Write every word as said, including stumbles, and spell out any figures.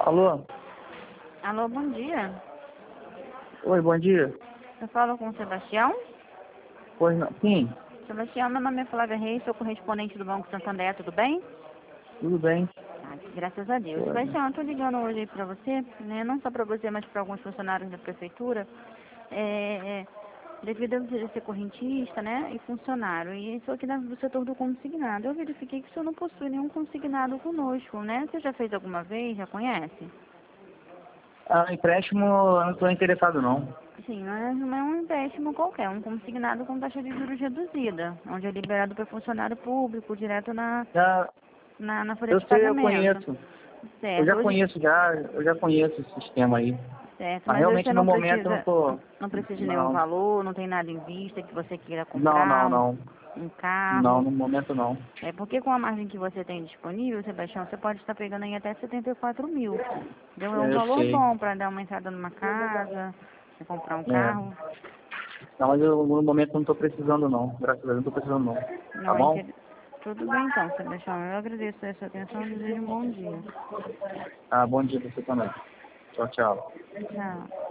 Alô? Alô, bom dia. Oi, bom dia. Eu falo com o Sebastião. Pois não. Sim, Sebastião, meu nome é Flávia Reis, sou correspondente do Banco Santander, tudo bem? tudo bem. Ah, graças a Deus. Pois. Sebastião, eu estou ligando hoje aí para você, né, não só para você, mas para alguns funcionários da prefeitura, é, é, devido a você ser correntista, né, e funcionário, e sou aqui da- do setor do consignado. Eu verifiquei que o senhor não possui nenhum consignado conosco, né? Você já fez alguma vez, já conhece? Ah, empréstimo eu não estou interessado não. Sim, não é, não é um empréstimo qualquer, é um consignado com taxa de juros reduzida, onde é liberado para funcionário público, direto na, Já, na, na folha eu de sei, eu pagamento. conheço. Eu Certo, já hoje, conheço, já, eu já conheço esse sistema aí. certo, Mas mas hoje realmente você no não momento eu não precisa, estou. não precisa de nenhum Não, valor, não tem nada em vista que você queira não, comprar, não, um, não. um Não, carro. no momento não. É porque com a margem que você tem disponível, Sebastião, você pode estar pegando aí até setenta e quatro mil. Deu é um É, eu valor sei. bom para dar uma entrada numa casa, pra comprar um É. carro. Não, mas eu no momento não estou precisando não. Graças a Deus não estou precisando não. Tá Não, bom? inter... Tudo bem então, Sebastião. Eu agradeço a sua atenção e desejo um bom dia. Ah, bom dia pra você também. Tchau, tchau. Tchau.